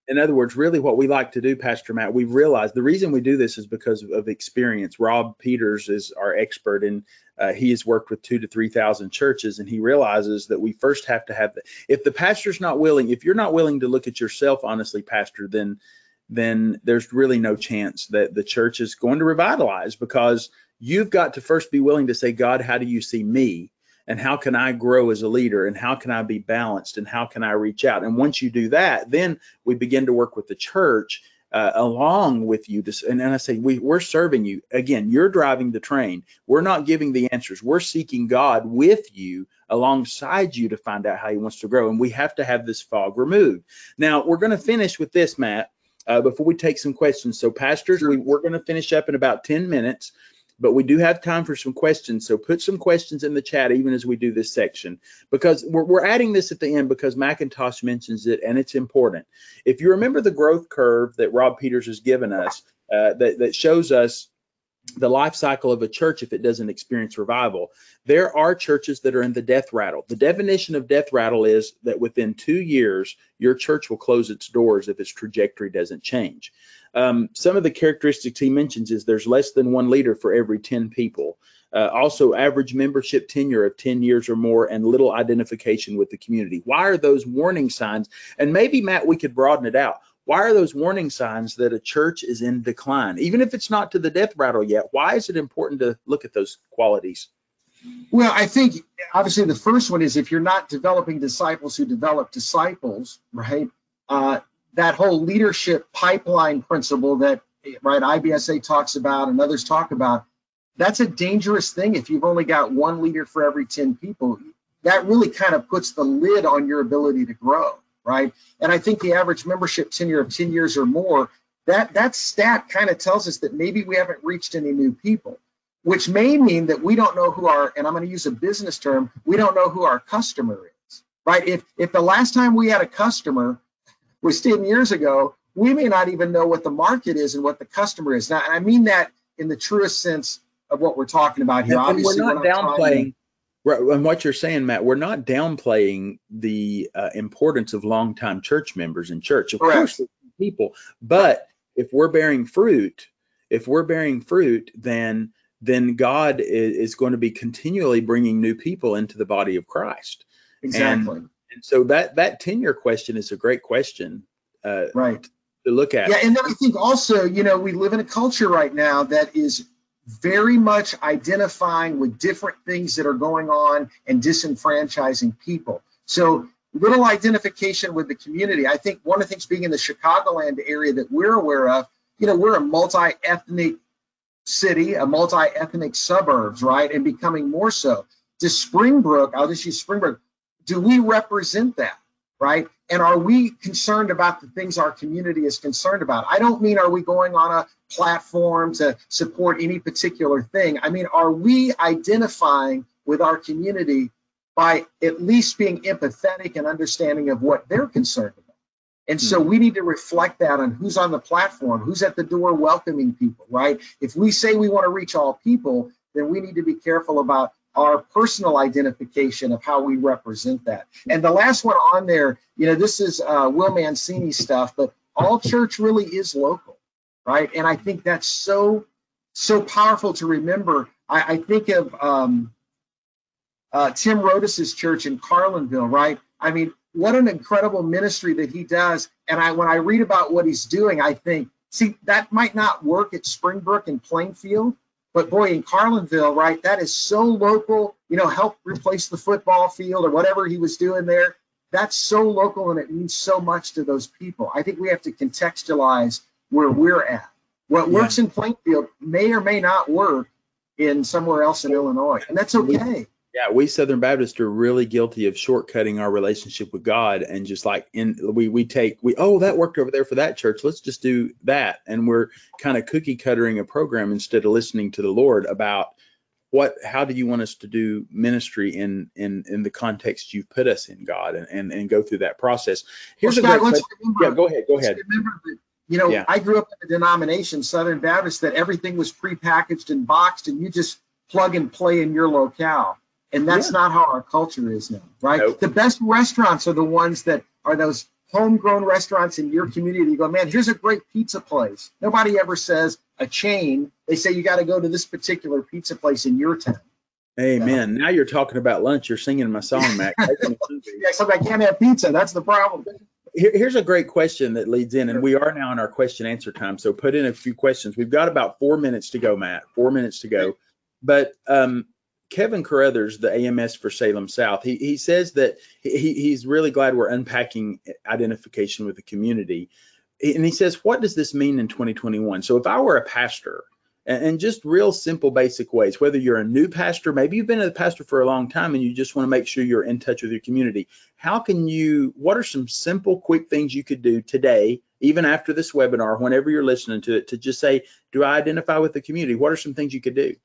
In other words, really what we like to do, Pastor Matt, we've realized the reason we do this is because of experience. Rob Peters is our expert, and he has worked with 2,000 to 3,000 churches, and he realizes that we first have to have if the pastor's not willing, if you're not willing to look at yourself honestly, Pastor, then there's really no chance that the church is going to revitalize, because you've got to first be willing to say, God, how do you see me? And how can I grow as a leader? And how can I be balanced? And how can I reach out? And once you do that, then we begin to work with the church along with you. And I say, we're serving you. Again, you're driving the train. We're not giving the answers. We're seeking God with you, alongside you, to find out how he wants to grow. And we have to have this fog removed. Now, we're going to finish with this, Matt, before we take some questions. So pastors, we're going to finish up in about 10 minutes. But we do have time for some questions, so put some questions in the chat even as we do this section, because we're adding this at the end because McIntosh mentions it, and it's important. If you remember the growth curve that Rob Peters has given us, that shows us the life cycle of a church if it doesn't experience revival, there are churches that are in the death rattle. The definition of death rattle is that within 2 years, your church will close its doors if its trajectory doesn't change. Some of the characteristics he mentions is there's less than one leader for every 10 people. Also, average membership tenure of 10 years or more, and little identification with the community. Why are those warning signs? And maybe, Matt, we could broaden it out. Why are those warning signs that a church is in decline? Even if it's not to the death rattle yet, why is it important to look at those qualities? Well, I think obviously the first one is if you're not developing disciples who develop disciples, right? That whole leadership pipeline principle that, right, IBSA talks about and others talk about, that's a dangerous thing. If you've only got one leader for every 10 people, that really kind of puts the lid on your ability to grow, right? And I think the average membership tenure of 10 years or more, that stat kind of tells us that maybe we haven't reached any new people, which may mean that we don't know who and I'm going to use a business term, we don't know who our customer is, right? If the last time we had a customer was 10 years ago, we may not even know what the market is and what the customer is. Now, and I mean that in the truest sense of what we're talking about here. And obviously, we're not downplaying, and what you're saying, Matt, we're not downplaying the importance of longtime church members in church. Of course, people, but if we're bearing fruit, then God is going to be continually bringing new people into the body of Christ. Exactly. And so that tenure question is a great question, right, to look at. Yeah, and then I think also, we live in a culture right now that is very much identifying with different things that are going on and disenfranchising people. So little identification with the community. I think one of the things being in the Chicagoland area that we're aware of, we're a multi-ethnic city, a multi-ethnic suburbs, right, and becoming more so. To Springbrook, I'll just use Springbrook. Do we represent that, right? And are we concerned about the things our community is concerned about? I don't mean are we going on a platform to support any particular thing. I mean, are we identifying with our community by at least being empathetic and understanding of what they're concerned about? And so we need to reflect that on who's on the platform, who's at the door welcoming people, right? If we say we want to reach all people, then we need to be careful about our personal identification of how we represent that. And the last one on there, this is Will Mancini stuff, but all church really is local, right? And I think that's so powerful to remember. I think of Tim Rodis's church in Carlinville, right? I mean, what an incredible ministry that he does. And when I read about what he's doing, I think, see, that might not work at Springbrook and Plainfield, but boy, in Carlinville, right, that is so local, help replace the football field or whatever he was doing there. That's so local and it means so much to those people. I think we have to contextualize where we're at. What works in Plainfield may or may not work in somewhere else in Illinois, and that's okay. Yeah, we Southern Baptists are really guilty of shortcutting our relationship with God, and just like that worked over there for that church, let's just do that, and we're kind of cookie cuttering a program instead of listening to the Lord about how do you want us to do ministry in the context you've put us in, God, and go through that process. Here's Scott, go ahead. Remember that, I grew up in a denomination, Southern Baptist, that everything was prepackaged and boxed, and you just plug and play in your locale. And that's not how our culture is now, right? Nope. The best restaurants are the ones that are those homegrown restaurants in your community. You go, man, here's a great pizza place. Nobody ever says a chain. They say you got to go to this particular pizza place in your town. Amen. Now you're talking about lunch. You're singing my song, Mac. Yeah, so I can't have pizza. That's the problem. Here's a great question that leads in, and we are now in our question answer time. So put in a few questions. We've got about 4 minutes to go, Matt. 4 minutes to go. But Kevin Carruthers, the AMS for Salem South, he says that he's really glad we're unpacking identification with the community. And he says, what does this mean in 2021? So if I were a pastor, and just real simple, basic ways, whether you're a new pastor, maybe you've been a pastor for a long time and you just want to make sure you're in touch with your community. What are some simple, quick things you could do today, even after this webinar, whenever you're listening to it, to just say, do I identify with the community? What are some things you could do?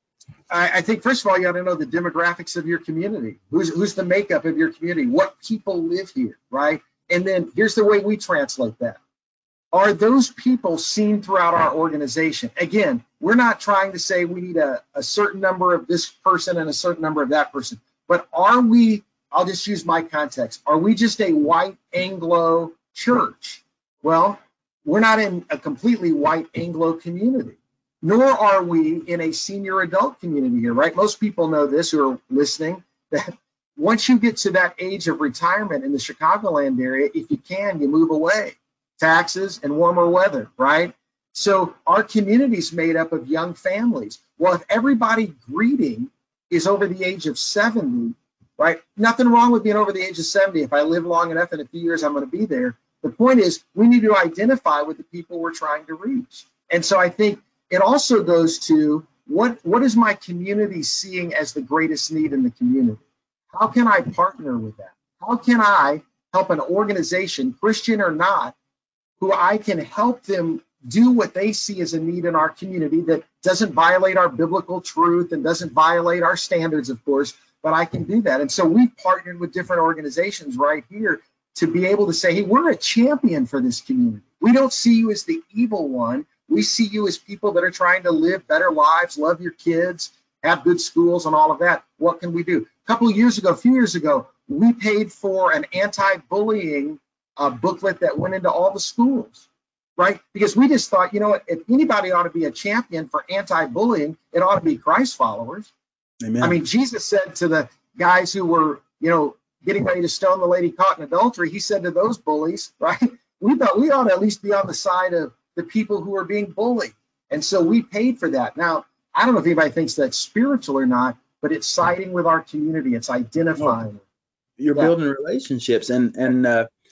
I think, first of all, you got to know the demographics of your community. Who's the makeup of your community? What people live here, right? And then here's the way we translate that. Are those people seen throughout our organization? Again, we're not trying to say we need a certain number of this person and a certain number of that person, but are we, I'll just use my context, are we just a white Anglo church? Well, we're not in a completely white Anglo community, nor are we in a senior adult community here, right? Most people know this who are listening, that once you get to that age of retirement in the Chicagoland area, if you can, you move away. Taxes and warmer weather, right? So our community is made up of young families. Well, if everybody greeting is over the age of 70, right? Nothing wrong with being over the age of 70. If I live long enough, in a few years, I'm going to be there. The point is, we need to identify with the people we're trying to reach. And so I think it also goes to what is my community seeing as the greatest need in the community? How can I partner with that? How can I help an organization, Christian or not, who I can help them do what they see as a need in our community that doesn't violate our biblical truth and doesn't violate our standards, of course, but I can do that. And so we've partnered with different organizations right here to be able to say, hey, we're a champion for this community. We don't see you as the evil one. We see you as people that are trying to live better lives, love your kids, have good schools and all of that. What can we do? A few years ago, we paid for an anti-bullying booklet that went into all the schools, right? Because we just thought, you know what, if anybody ought to be a champion for anti-bullying, it ought to be Christ followers. Amen. I mean, Jesus said to the guys who were, getting ready to stone the lady caught in adultery, he said to those bullies, right? We thought we ought to at least be on the side of the people who are being bullied. And so we paid for that. Now, I don't know if anybody thinks that's spiritual or not, but it's siding with our community. It's identifying. You're building relationships. And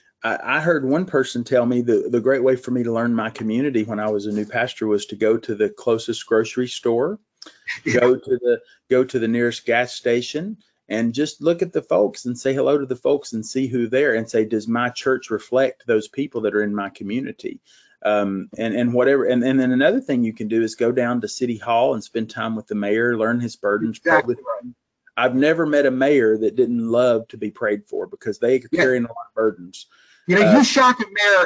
I heard one person tell me the great way for me to learn my community when I was a new pastor was to go to the closest grocery store, go to the nearest gas station, and just look at the folks and say hello to the folks and see who they're and say, does my church reflect those people that are in my community? And whatever. And then another thing you can do is go down to City Hall and spend time with the mayor, learn his burdens. Exactly right. I've never met a mayor that didn't love to be prayed for because they are carrying a lot of burdens. You shock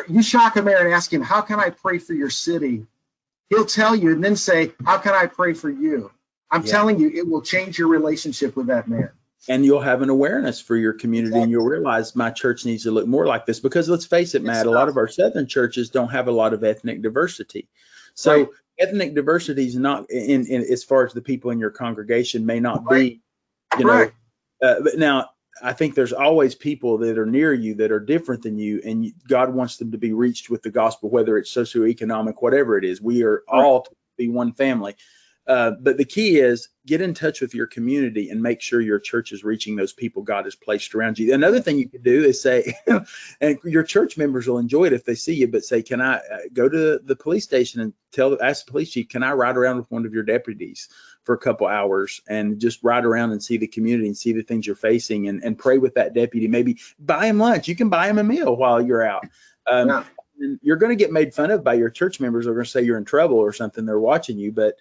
a mayor and ask him, how can I pray for your city? He'll tell you and then say, how can I pray for you? I'm telling you, it will change your relationship with that mayor. And you'll have an awareness for your community, and you'll realize my church needs to look more like this. Because let's face it, Matt, a lot of our southern churches don't have a lot of ethnic diversity. So ethnic diversity is not in as far as the people in your congregation may not be, but now I think there's always people that are near you that are different than you, and God wants them to be reached with the gospel, whether it's socioeconomic, whatever it is. We are all to be one family. But the key is get in touch with your community and make sure your church is reaching those people God has placed around you. Another thing you can do is say, and your church members will enjoy it if they see you, but say, can I go to the police station and ask the police chief, can I ride around with one of your deputies for a couple hours and just ride around and see the community and see the things you're facing and pray with that deputy, maybe buy him lunch. You can buy him a meal while you're out. And you're going to get made fun of by your church members. They're going to say you're in trouble or something. They're watching you, but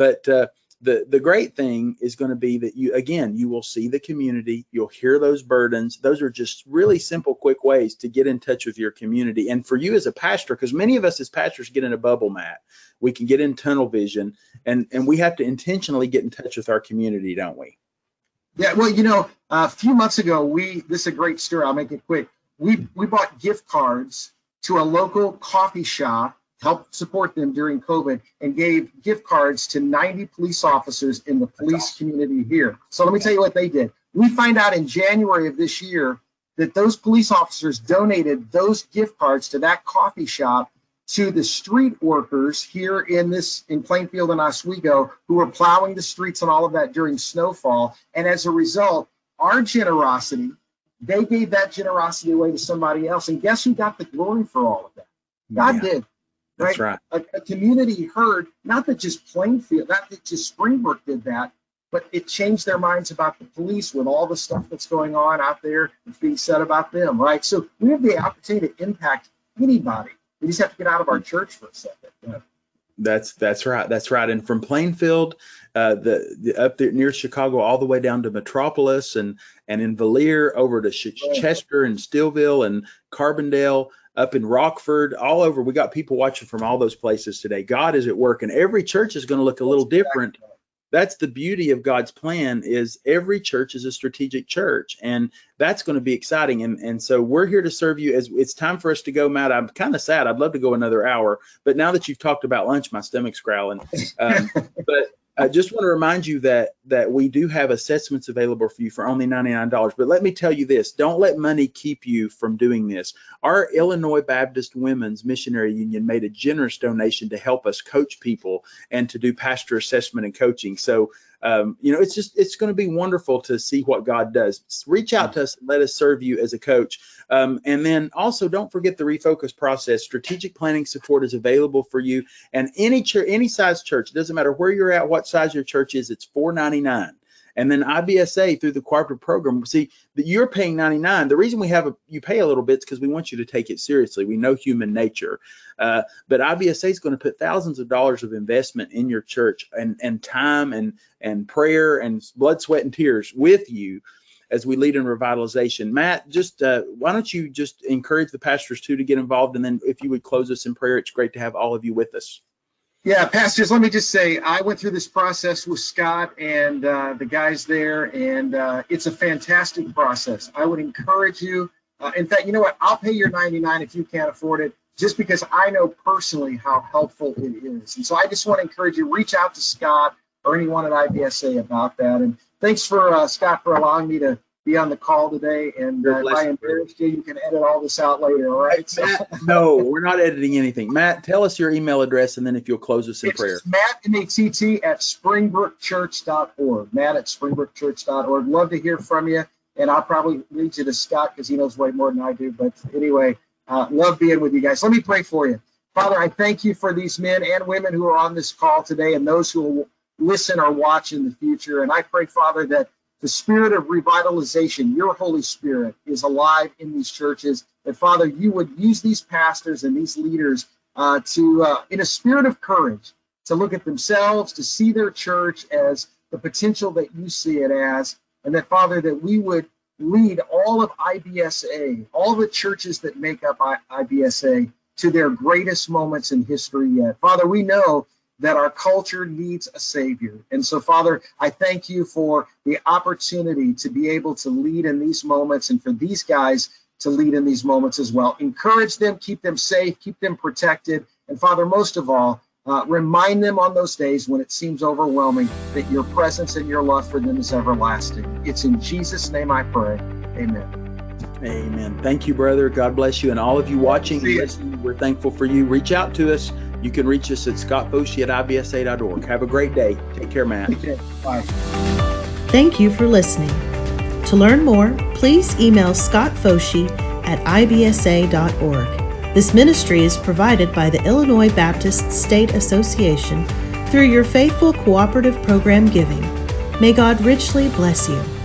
the great thing is going to be that you will see the community, you'll hear those burdens. Those are just really simple, quick ways to get in touch with your community. And for you as a pastor, because many of us as pastors get in a bubble, Matt, we can get in tunnel vision, and we have to intentionally get in touch with our community, don't we? Yeah, well, a few months ago, this is a great story. I'll make it quick. we bought gift cards to a local coffee shop, helped support them during COVID, and gave gift cards to 90 police officers in the police community here. So let me tell you what they did. We find out in January of this year that those police officers donated those gift cards to that coffee shop to the street workers here in Plainfield and Oswego who were plowing the streets and all of that during snowfall. And as a result, our generosity, they gave that generosity away to somebody else. And guess who got the glory for all of that? God did. That's right. A community heard, not that just Plainfield, not that just Springbrook did that, but it changed their minds about the police with all the stuff that's going on out there that's being said about them, right? So we have the opportunity to impact anybody. We just have to get out of our church for a second. Yeah. That's right. That's right. And from Plainfield, the up there near Chicago, all the way down to Metropolis and in Valier over to Chester and Stillville and Carbondale, up in Rockford, all over. We got people watching from all those places today. God is at work, and every church is going to look a little different. That's the beauty of God's plan, is every church is a strategic church, and that's going to be exciting. And so we're here to serve you. As it's time for us to go, Matt. I'm kind of sad. I'd love to go another hour, but now that you've talked about lunch, my stomach's growling. But I just want to remind you that we do have assessments available for you for only $99. But let me tell you this, don't let money keep you from doing this. Our Illinois Baptist Women's Missionary Union made a generous donation to help us coach people and to do pastor assessment and coaching. So, it's going to be wonderful to see what God does. Reach out to us and let us serve you as a coach. And then also don't forget the Refocus process. Strategic planning support is available for you. And any size church, it doesn't matter where you're at, what size your church is, it's $4.99. And then IBSA through the cooperative program, see that you're paying $99. The reason you pay a little bit is because we want you to take it seriously. We know human nature, but IBSA is going to put thousands of dollars of investment in your church and time and prayer and blood, sweat, and tears with you as we lead in revitalization. Matt, just why don't you just encourage the pastors too to get involved, and then if you would close us in prayer. It's great to have all of you with us. Yeah, pastors, let me just say, I went through this process with Scott and the guys there, and it's a fantastic process. I would encourage you. In fact, you know what? I'll pay your $99 if you can't afford it, just because I know personally how helpful it is. And so I just want to encourage you, reach out to Scott or anyone at IBSA about that. And thanks for Scott for allowing me to be on the call today, and if I embarrassed you, you can edit all this out later, all right? So, Matt, no, we're not editing anything. Matt, tell us your email address, and then if you'll close us in prayer. It's Matt, M-A-T-T, at springbrookchurch.org. Matt at springbrookchurch.org. Love to hear from you, and I'll probably lead you to Scott because he knows way more than I do. But anyway, love being with you guys. Let me pray for you. Father, I thank you for these men and women who are on this call today and those who will listen or watch in the future. And I pray, Father, that the spirit of revitalization, your Holy Spirit, is alive in these churches. That, Father, you would use these pastors and these leaders in a spirit of courage, to look at themselves, to see their church as the potential that you see it as. And that, Father, that we would lead all of IBSA, all the churches that make up IBSA, to their greatest moments in history yet. Father, we know that our culture needs a Savior. And so, Father, I thank you for the opportunity to be able to lead in these moments, and for these guys to lead in these moments as well. Encourage them, keep them safe, keep them protected. And Father, most of all, remind them on those days when it seems overwhelming that your presence and your love for them is everlasting. It's in Jesus' name I pray. Amen. Amen. Thank you, brother. God bless you. And all of you watching and listening, we're thankful for you. Reach out to us. You can reach us at scottfoshee@ibsa.org. Have a great day. Take care, Matt. Okay. Bye. Thank you for listening. To learn more, please email scottfoshee@ibsa.org. This ministry is provided by the Illinois Baptist State Association through your faithful cooperative program giving. May God richly bless you.